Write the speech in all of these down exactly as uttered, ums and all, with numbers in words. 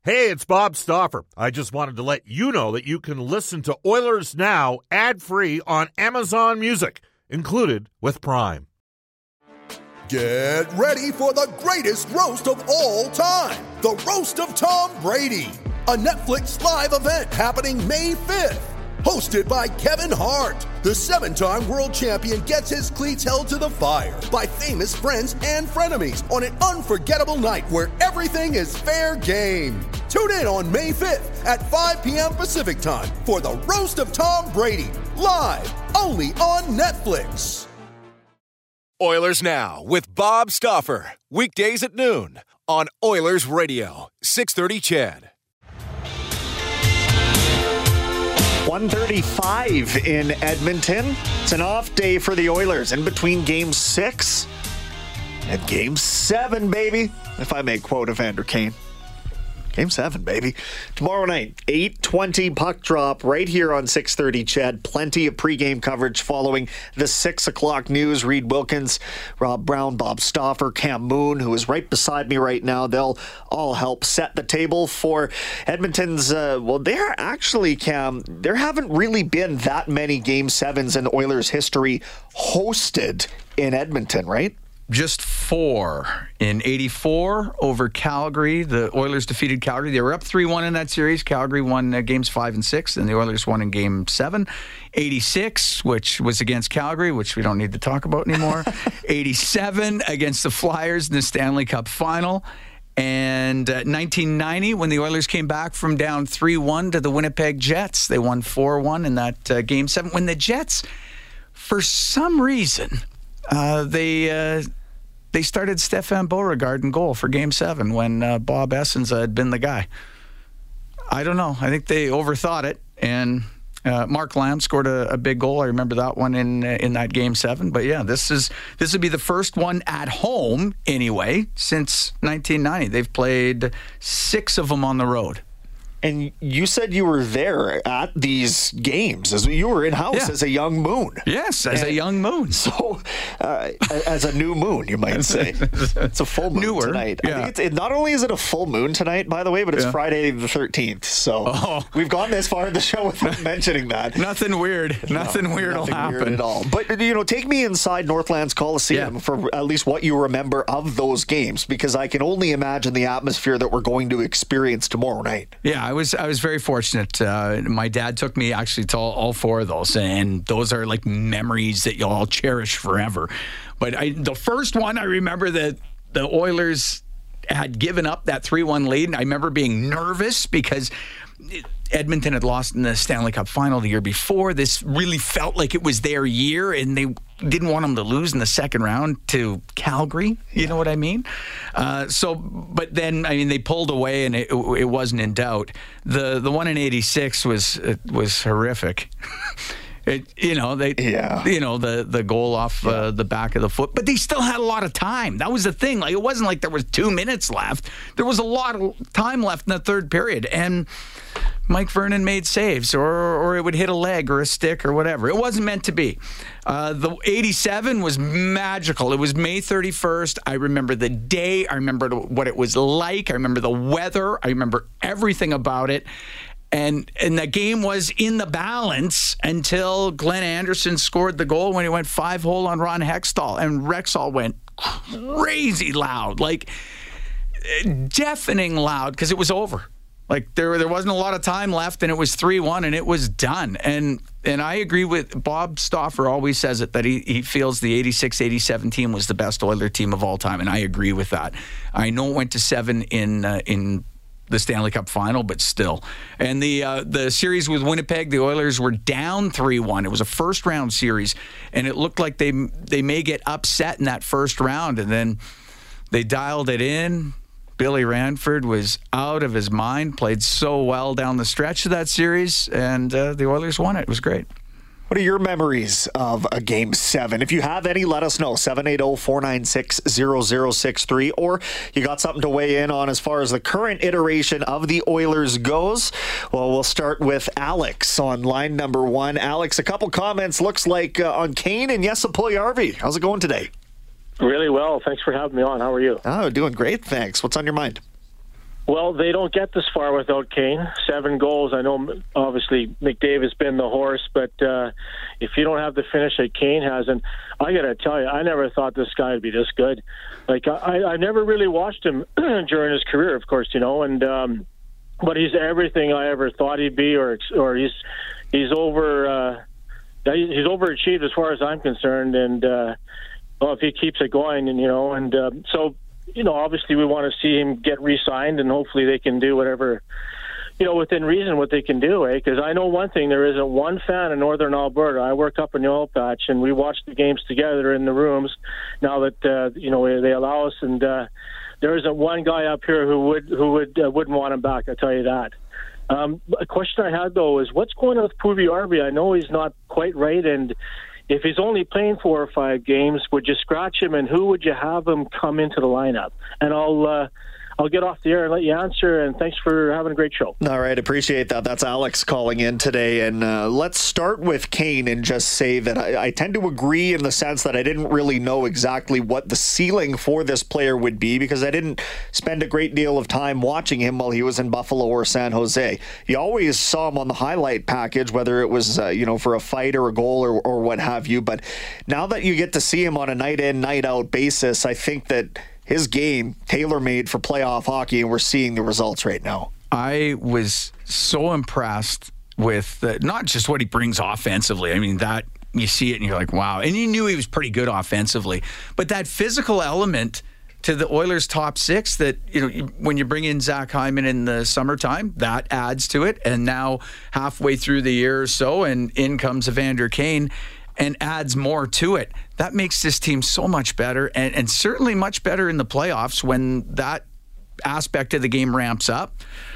Hey, it's Bob Stauffer. I just wanted to let you know that you can listen to Oilers Now ad-free on Amazon Music, included with Prime. Get ready for the greatest roast of all time, the Roast of Tom Brady, a Netflix live event happening May fifth. Hosted by Kevin Hart, the seven-time world champion gets his cleats held to the fire by famous friends and frenemies on an unforgettable night where everything is fair game. Tune in on May fifth at five p.m. Pacific time for the Roast of Tom Brady, live only on Netflix. Oilers Now with Bob Stauffer, weekdays at noon on Oilers Radio, six thirty C H E D. one thirty-five in Edmonton. It's an off day for the Oilers in between game six and game seven, baby. If I may quote Evander Kane. Game seven, baby. Tomorrow night, eight twenty puck drop right here on six thirty C H E D. Plenty of pregame coverage following the six o'clock news. Reed Wilkins, Rob Brown, Bob Stauffer, Cam Moon, who is right beside me right now. They'll all help set the table for Edmonton's, uh, well, they're actually, Cam, there haven't really been that many game sevens in Oilers history hosted in Edmonton, right? Just four. In eighty-four over Calgary, the Oilers defeated Calgary. They were up three one in that series. Calgary won uh, games five and six, and the Oilers won in game seven. eighty-six, which was against Calgary, which we don't need to talk about anymore. eighty-seven against the Flyers in the Stanley Cup final. And uh, nineteen ninety, when the Oilers came back from down three one to the Winnipeg Jets, they won four one in that uh, game seven. When the Jets, for some reason... Uh, they uh, they started Stefan Beauregard in goal for Game seven when uh, Bob Essens had been the guy. I don't know. I think they overthought it, and uh, Mark Lamb scored a, a big goal. I remember that one in uh, in that Game seven. But yeah, this is this would be the first one at home anyway since nineteen ninety. They've played six of them on the road. And you said you were there at these games. As you were in-house yeah. as a young moon. Yes, as and a young moon. So, uh, as a new moon, you might say. It's a full moon Newer, tonight. Yeah. I think it's, it, not only is it a full moon tonight, by the way, but it's yeah. Friday the thirteenth. So, oh. we've gone this far in the show without mentioning that. Nothing weird. Nothing no, weird nothing will happen. Weird at all. But, you know, take me inside Northlands Coliseum yeah. for at least what you remember of those games, because I can only imagine the atmosphere that we're going to experience tomorrow night. Yeah, I was I was very fortunate. Uh, my dad took me actually to all, all four of those, and those are like memories that you'll all cherish forever. But I, the first one, I remember that the Oilers had given up that three one lead, and I remember being nervous because Edmonton had lost in the Stanley Cup final the year before. This really felt like it was their year, and they didn't want them to lose in the second round to Calgary. You yeah. know what I mean? Uh, so, but then, I mean, they pulled away, and it, it wasn't in doubt. The the one in eighty-six was was horrific. It, you know, they, yeah. you know, the, the goal off yeah. uh, the back of the foot, but they still had a lot of time. That was the thing. Like, it wasn't like there was two minutes left. There was a lot of time left in the third period, and Mike Vernon made saves, or or it would hit a leg or a stick or whatever. It wasn't meant to be. Uh, the eighty-seven was magical. It was May thirty-first. I remember the day. I remember what it was like. I remember the weather. I remember everything about it. And and the game was in the balance until Glenn Anderson scored the goal when he went five hole on Ron Hextall, and Rexall went crazy loud, like deafening loud, because it was over. Like there there wasn't a lot of time left, and it was three one, and it was done. And and I agree with Bob Stauffer. Always says it, that he, he feels the eighty-six eighty-seven team was the best Oiler team of all time, and I agree with that. I know it went to seven in uh, in. the Stanley Cup final, but still. And the uh, the series with Winnipeg, the Oilers were down three one. It was a first-round series, and it looked like they they may get upset in that first round, and then they dialed it in. Billy Ranford was out of his mind, played so well down the stretch of that series, and uh, the Oilers won it. It was great. What are your memories of a Game seven? If you have any, let us know. seven eight zero, four nine six, zero zero six three. Or you got something to weigh in on as far as the current iteration of the Oilers goes? Well, we'll start with Alex on line number one. Alex, a couple comments, looks like, uh, on Kane and Jesse Puljujarvi. How's it going today? Really well. Thanks for having me on. How are you? Oh, doing great, thanks. What's on your mind? Well, they don't get this far without Kane. Seven goals. I know, obviously, McDavid's been the horse, but uh, if you don't have the finish that Kane has, and I got to tell you, I never thought this guy would be this good. Like, I, I never really watched him during his career, of course, you know, and um, but he's everything I ever thought he'd be, or or he's he's over uh, he's overachieved as far as I'm concerned, and uh, well, if he keeps it going, and you know, and uh, so. You know, obviously we want to see him get re-signed, and hopefully they can do whatever, you know, within reason what they can do, eh? Because I know one thing, there isn't one fan in Northern Alberta. I work up in the oil patch, and we watch the games together in the rooms now that, uh, you know, they allow us, and uh, there isn't one guy up here who would who would, uh, wouldn't want him back, I tell you that. Um, a question I had, though, is what's going on with Puljujarvi? I know he's not quite right, and if he's only playing four or five games, would you scratch him, and who would you have him come into the lineup? And I'll uh, I'll get off the air and let you answer, and thanks for having a great show. All right, appreciate that. That's Alex calling in today. And uh, let's start with Kane and just say that I, I tend to agree in the sense that I didn't really know exactly what the ceiling for this player would be because I didn't spend a great deal of time watching him while he was in Buffalo or San Jose. You always saw him on the highlight package, whether it was uh, you know for a fight or a goal or, or what have you. But now that you get to see him on a night in, night out basis, I think that his game, tailor-made for playoff hockey, and we're seeing the results right now. I was so impressed with uh, not just what he brings offensively. I mean, that you see it and you're like, wow. And you knew he was pretty good offensively. But that physical element to the Oilers' top six that, you know, when you bring in Zach Hyman in the summertime, that adds to it. And now halfway through the year or so, and in comes Evander Kane and adds more to it. That makes this team so much better, and, and certainly much better in the playoffs when that aspect of the game ramps up.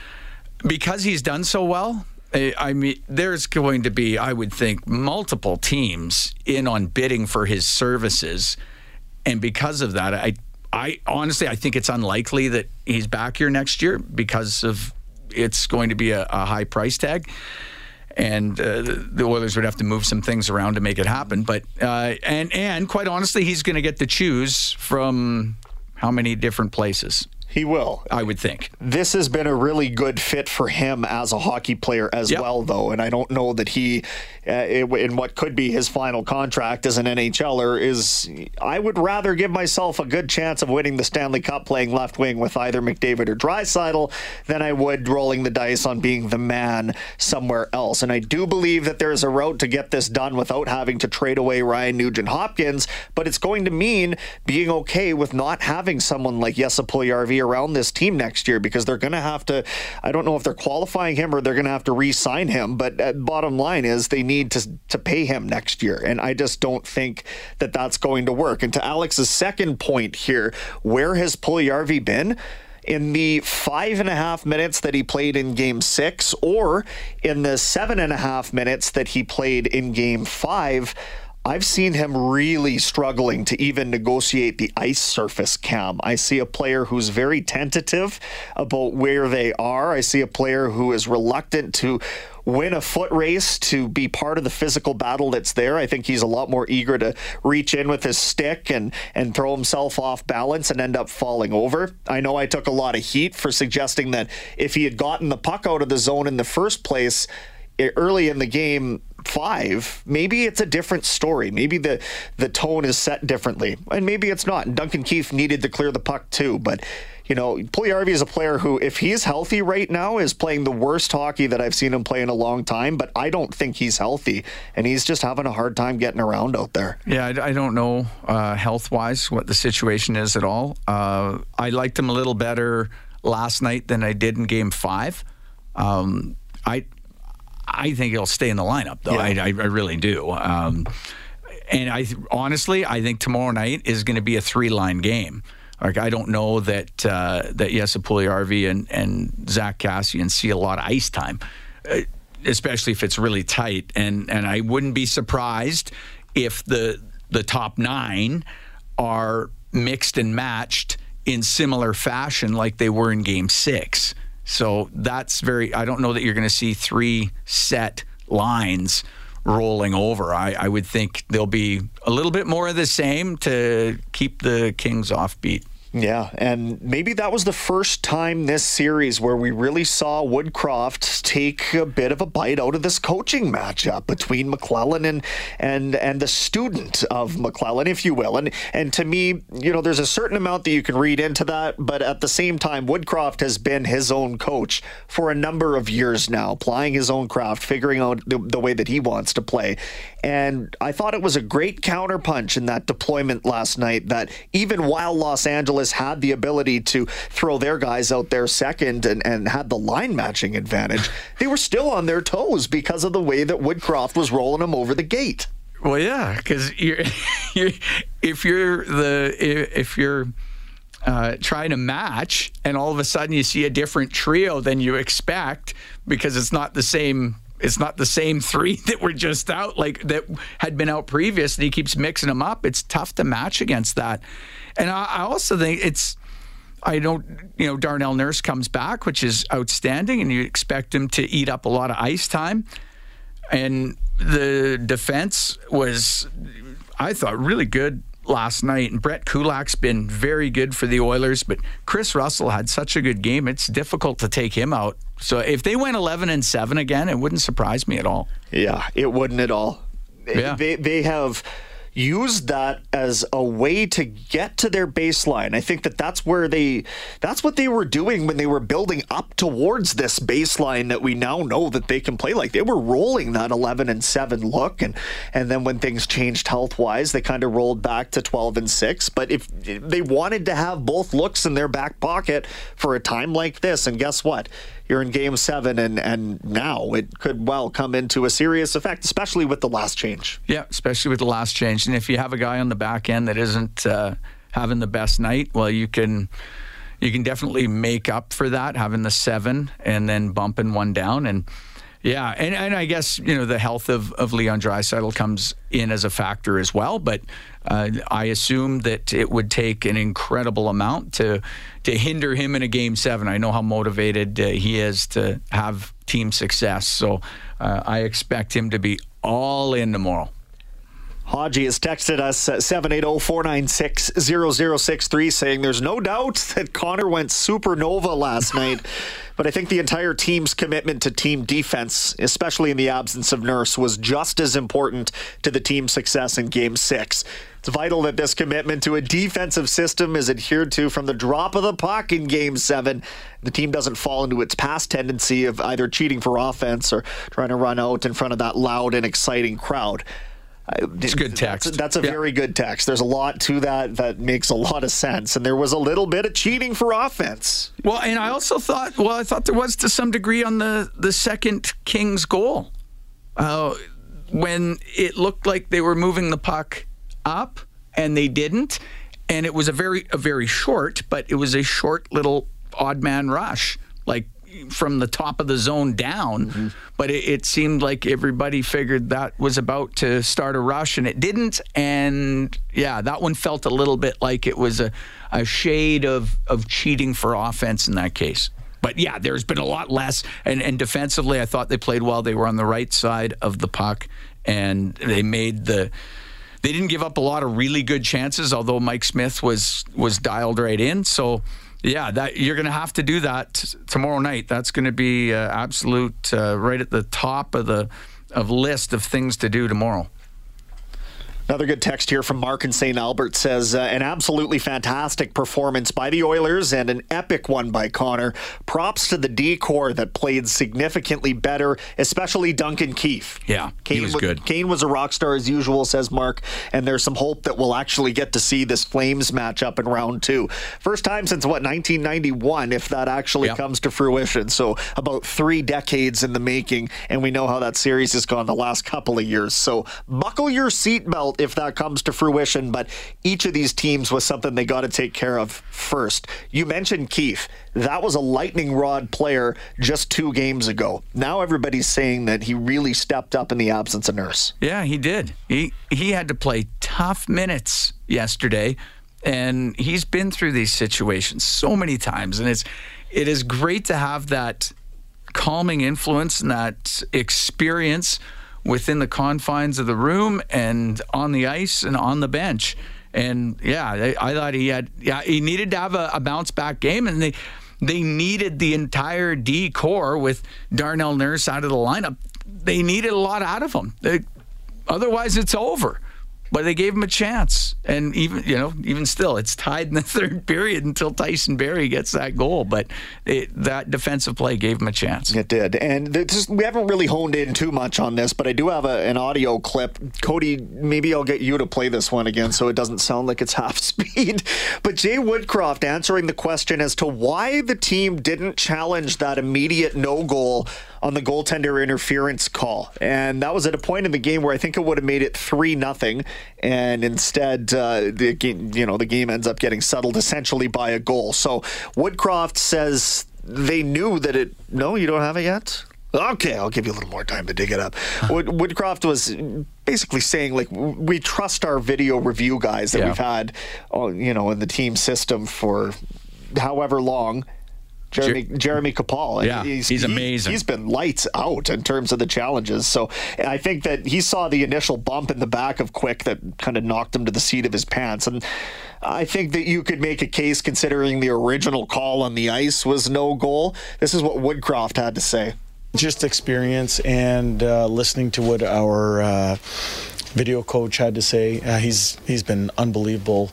Because he's done so well, I, I mean, there's going to be, I would think, multiple teams in on bidding for his services. And because of that, I, I honestly, I think it's unlikely that he's back here next year because of it's going to be a, a high price tag. And uh, the Oilers would have to move some things around to make it happen. But uh, and and quite honestly, he's going to get to choose from how many different places. He will. I would think. This has been a really good fit for him as a hockey player as yep. well, though. And I don't know that he, uh, in what could be his final contract as an N H L er, is, I would rather give myself a good chance of winning the Stanley Cup playing left wing with either McDavid or Draisaitl than I would rolling the dice on being the man somewhere else. And I do believe that there's a route to get this done without having to trade away Ryan Nugent-Hopkins, but it's going to mean being okay with not having someone like Jesse Puljujarvi around this team next year, because they're going to have to, I don't know if they're qualifying him or they're going to have to re-sign him, but uh, bottom line is they need to to pay him next year, and I just don't think that that's going to work. And to Alex's second point here, where has Puljujarvi been? In the five and a half minutes that he played in game six, or in the seven and a half minutes that he played in game five, I've seen him really struggling to even negotiate the ice surface, Cam. I see a player who's very tentative about where they are. I see a player who is reluctant to win a foot race, to be part of the physical battle that's there. I think he's a lot more eager to reach in with his stick and, and throw himself off balance and end up falling over. I know I took a lot of heat for suggesting that if he had gotten the puck out of the zone in the first place early in the game five, maybe it's a different story. Maybe the the tone is set differently, and maybe it's not. And Duncan Keith needed to clear the puck too, but you know, Puljujarvi is a player who, if he's healthy right now, is playing the worst hockey that I've seen him play in a long time, but I don't think he's healthy, and he's just having a hard time getting around out there. Yeah, I, I don't know uh, health-wise what the situation is at all. Uh, I liked him a little better last night than I did in game five. Um, I I think he'll stay in the lineup, though. Yeah. I, I, I really do. Um, and I honestly, I think tomorrow night is going to be a three-line game. Like, I don't know that uh, that Jesse Puljujarvi and, and Zach Kassian see a lot of ice time, uh, especially if it's really tight. And and I wouldn't be surprised if the the top nine are mixed and matched in similar fashion like they were in Game Six. So that's very. I don't know that you're going to see three set lines rolling over. I, I would think there'll be a little bit more of the same to keep the Kings offbeat. Yeah, and maybe that was the first time this series where we really saw Woodcroft take a bit of a bite out of this coaching matchup between McClellan and and and the student of McClellan, if you will. And and to me, you know, there's a certain amount that you can read into that, but at the same time, Woodcroft has been his own coach for a number of years now, applying his own craft, figuring out the, the way that he wants to play. And I thought it was a great counterpunch in that deployment last night, that even while Los Angeles had the ability to throw their guys out there second and, and had the line matching advantage, they were still on their toes because of the way that Woodcroft was rolling them over the gate. Well, yeah, because you're, you're, if you're the if you're uh, trying to match, and all of a sudden you see a different trio than you expect because it's not the same. It's not the same three that were just out, like that had been out previous, and he keeps mixing them up. It's tough to match against that. And I, I also think it's, I don't, you know, Darnell Nurse comes back, which is outstanding, and you expect him to eat up a lot of ice time. And the defense was, I thought, really good last night. And Brett Kulak's been very good for the Oilers, but Chris Russell had such a good game. It's difficult to take him out. So if they went eleven and seven again, it wouldn't surprise me at all. Yeah, it wouldn't at all. Yeah. They they have used that as a way to get to their baseline. I think that that's where they, that's what they were doing when they were building up towards this baseline that we now know that they can play like. They were rolling that eleven and seven look, and and then when things changed health-wise, they kind of rolled back to twelve and six. But if they wanted to have both looks in their back pocket for a time like this, and guess what? You're in game seven, and, and now it could well come into a serious effect, especially with the last change. Yeah, especially with the last change. And if you have a guy on the back end that isn't uh, having the best night, well, you can you can definitely make up for that, having the seven and then bumping one down. And yeah, and, and I guess, you know, the health of, of Leon Draisaitl comes in as a factor as well. But uh, I assume that it would take an incredible amount to to hinder him in a game seven. I know how motivated uh, he is to have team success. So uh, I expect him to be all in tomorrow. Haji has texted us at seven eight zero, four nine six, zero zero six three saying there's no doubt that Connor went supernova last night, but I think the entire team's commitment to team defense, especially in the absence of Nurse, was just as important to the team's success in Game six. It's vital that this commitment to a defensive system is adhered to from the drop of the puck in Game seven. The team doesn't fall into its past tendency of either cheating for offense or trying to run out in front of that loud and exciting crowd. It's good text. That's, that's a yeah. very good text. There's a lot to that that makes a lot of sense. And there was a little bit of cheating for offense. Well, and I also thought, well, I thought there was to some degree on the, the second Kings goal. Uh, when it looked like they were moving the puck up and they didn't. And it was a very, a very short, but it was a short little odd man rush. Like, from the top of the zone down, mm-hmm. but it, it seemed like everybody figured that was about to start a rush, and it didn't. And yeah, that one felt a little bit like it was a, a shade of, of cheating for offense in that case. But yeah, there's been a lot less. And, and defensively, I thought they played well. They were on the right side of the puck, and they made the. They didn't give up a lot of really good chances, although Mike Smith was was dialed right in. So. Yeah, that you're going to have to do that t- tomorrow night. That's going to be uh, absolute uh, right at the top of the of list of things to do tomorrow. Another good text here from Mark in Saint Albert says, uh, an absolutely fantastic performance by the Oilers and an epic one by Connor. Props to the D-core that played significantly better, especially Duncan Keith. Yeah, Kane he was good. Kane was a rock star as usual, says Mark, and there's some hope that we'll actually get to see this Flames matchup in round two. First time since, what, nineteen ninety-one, if that actually yep. comes to fruition. So about three decades in the making, and we know how that series has gone the last couple of years. So buckle your seatbelt if that comes to fruition, but each of these teams was something they got to take care of first. You mentioned Keith. That was a lightning rod player just two games ago. Now everybody's saying that he really stepped up in the absence of Nurse. Yeah, he did. He he had to play tough minutes yesterday, and he's been through these situations so many times, and it's it is great to have that calming influence and that experience within the confines of the room and on the ice and on the bench. And yeah, I, I thought he had, yeah, he needed to have a, a bounce back game, and they they needed the entire D core with Darnell Nurse out of the lineup. They needed a lot out of him. They, otherwise, it's over. But they gave him a chance, and even you know, even still, it's tied in the third period until Tyson Barrie gets that goal. But it, that defensive play gave him a chance. It did, and this, we haven't really honed in too much on this, but I do have a, an audio clip. Cody, maybe I'll get you to play this one again, so it doesn't sound like it's half speed. But Jay Woodcroft answering the question as to why the team didn't challenge that immediate no goal on the goaltender interference call. And that was at a point in the game where I think it would have made it three nothing, and instead uh, the game, you know, the game ends up getting settled essentially by a goal. So Woodcroft says they knew that it, no, you don't have it yet? Okay, I'll give you a little more time to dig it up. Wood, Woodcroft was basically saying, like, we trust our video review guys that yeah. we've had, you know, in the team system for however long. Jeremy Jeremy Kapal. Yeah, he's, he's amazing. He, he's been lights out in terms of the challenges. So I think that he saw the initial bump in the back of Quick that kind of knocked him to the seat of his pants. And I think that you could make a case, considering the original call on the ice was no goal. This is what Woodcroft had to say. Just experience and uh, listening to what our uh, video coach had to say. Uh, he's he's been unbelievable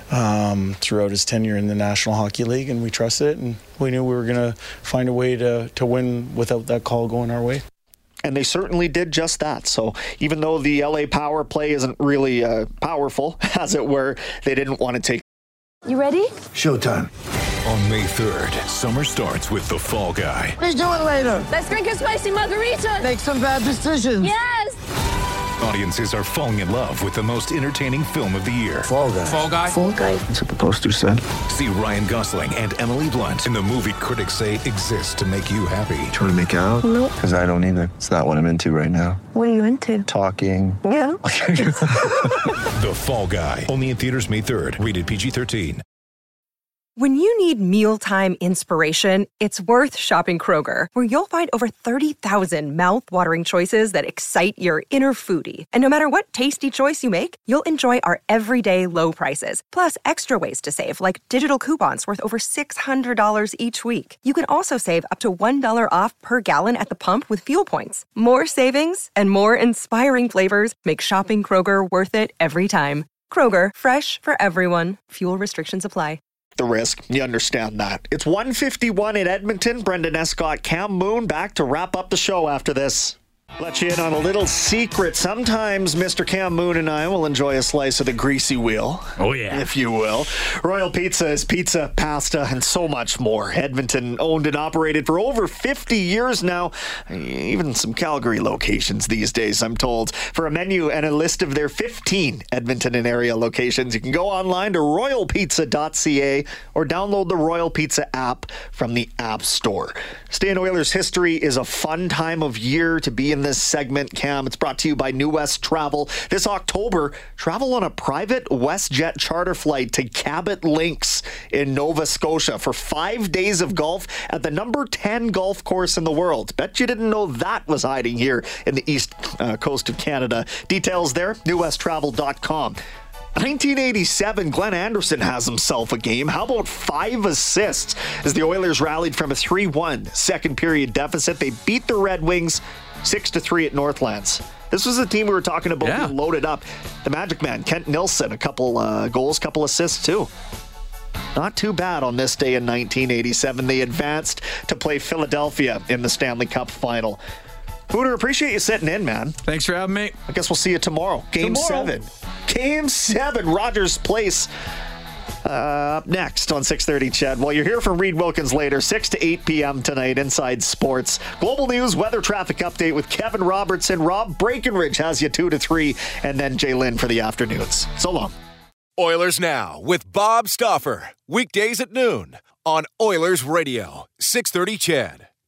um, throughout his tenure in the National Hockey League, and we trusted it, and we knew we were going to find a way to, to win without that call going our way. And they certainly did just that. So even though the L A power play isn't really uh, powerful, as it were, they didn't want to take. You ready? Showtime. On May third, summer starts with The Fall Guy. Let's do it later. Let's drink a spicy margarita. Make some bad decisions. Yes. Audiences are falling in love with the most entertaining film of the year. Fall Guy. Fall Guy. Fall Guy. That's what the poster said. See Ryan Gosling and Emily Blunt in the movie critics say exists to make you happy. Trying to make it out? Nope. Because I don't either. It's not what I'm into right now. What are you into? Talking. Yeah. The Fall Guy. Only in theaters May third. Rated P G thirteen. When you need mealtime inspiration, it's worth shopping Kroger, where you'll find over thirty thousand mouth-watering choices that excite your inner foodie. And no matter what tasty choice you make, you'll enjoy our everyday low prices, plus extra ways to save, like digital coupons worth over six hundred dollars each week. You can also save up to one dollar off per gallon at the pump with fuel points. More savings and more inspiring flavors make shopping Kroger worth it every time. Kroger, fresh for everyone. Fuel restrictions apply. The risk. You understand that. It's one fifty-one in Edmonton. Brendan Escott, Cam Moon back to wrap up the show after this. Let you in on a little secret. Sometimes Mister Cam Moon and I will enjoy a slice of the greasy wheel. Oh, yeah. If you will. Royal Pizza is pizza, pasta, and so much more. Edmonton owned and operated for over fifty years now. Even some Calgary locations these days, I'm told. For a menu and a list of their fifteen Edmonton and area locations, you can go online to royal pizza dot c a or download the Royal Pizza app from the App Store. Stay in Oilers history is a fun time of year to be in this segment, Cam. It's brought to you by New West Travel. This October, travel on a private WestJet charter flight to Cabot Links in Nova Scotia for five days of golf at the number ten golf course in the world. Bet you didn't know that was hiding here in the east uh, coast of Canada. Details there, new west travel dot com. nineteen eighty-seven, Glenn Anderson has himself a game. How about five assists as the Oilers rallied from a three one second period deficit? They beat the Red Wings six to three at Northlands. This was the team we were talking about yeah. being loaded up. The Magic Man, Kent Nilsson, a couple uh, goals, couple assists too. Not too bad on this day in nineteen eighty-seven. They advanced to play Philadelphia in the Stanley Cup final. Booter, appreciate you sitting in, man. Thanks for having me. I guess we'll see you tomorrow. Game tomorrow. seven. Game seven, Rogers Place. Uh, up next on six thirty, Chad. Well, you're here from Reed Wilkins later, six to eight p.m. tonight, Inside Sports. Global News weather traffic update with Kevin Robertson. Rob Breckenridge has you two to three, and then Jay Lynn for the afternoons. So long. Oilers Now with Bob Stauffer. Weekdays at noon on Oilers Radio, six thirty, Chad.